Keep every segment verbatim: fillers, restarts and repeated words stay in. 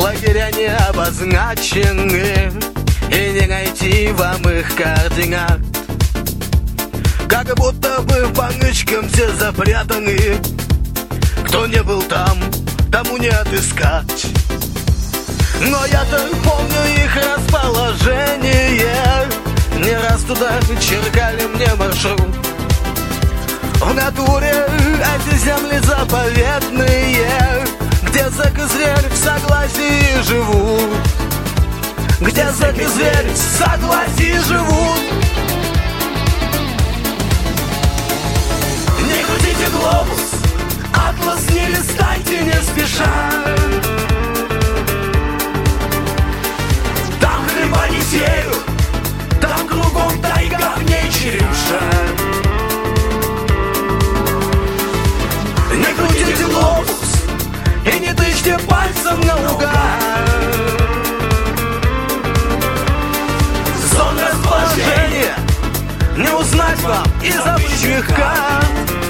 лагеря не обозначены, и не найти вам их координат. Как будто бы по нычкам все запрятаны. Кто не был там, тому не отыскать. Но я-то помню их расположение. Не раз туда черкали мне маршрут. В натуре эти земли заповедные, где зэк и зверь в согласии живут. Где зэк и зверь в согласии живут. Не крутите глобус, атлас не листайте не спеша. Там хлеба не сеют, там кругом тайга в ней черемша. Не крутите глобус и не тычьте пальцем наугад. Зон расположения не узнать вам из обычных карт.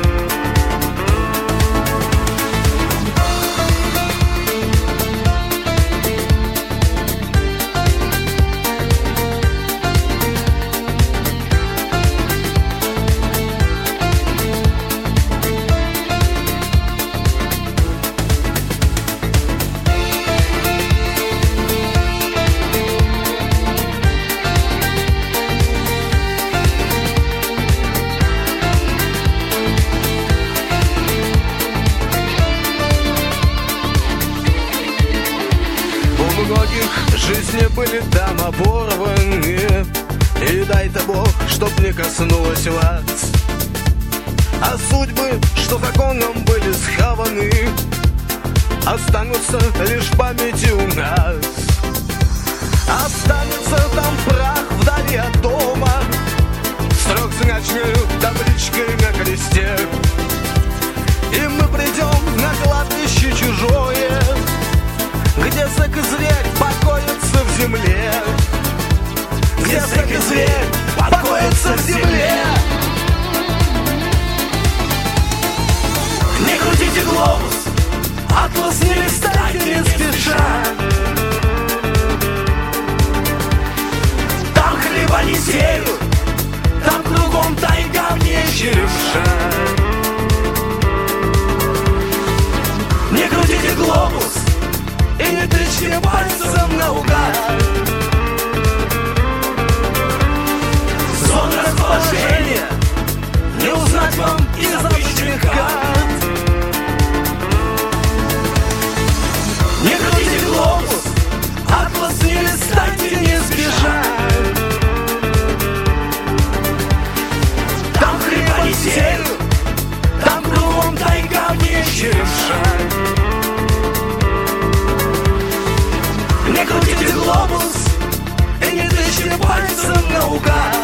Многих жизни были там оборваны, и дай-то Бог, чтоб не коснулось вас. А судьбы, что законом были схаваны, останутся лишь в памяти у нас. Останется там прах вдали от дома с трехзначной табличкой на кресте. И мы придем на кладбище чужое, где зэк и зверь покоятся в земле. Где зэк и зверь покоятся в земле. Не крутите глобус, атлас не листайте не спеша. Там хлеба не сеют, там кругом тайга в ней черемша. Не крутите глобус и не тычьте пальцем наугад. Зон расположения не узнать вам из обычных карт. Не крутите глобус, атлас не листайте не спеша. Там хлеба не сеют, там кругом тайга в ней черемша. Не крутите глобус и не тычьте пальцем наугад.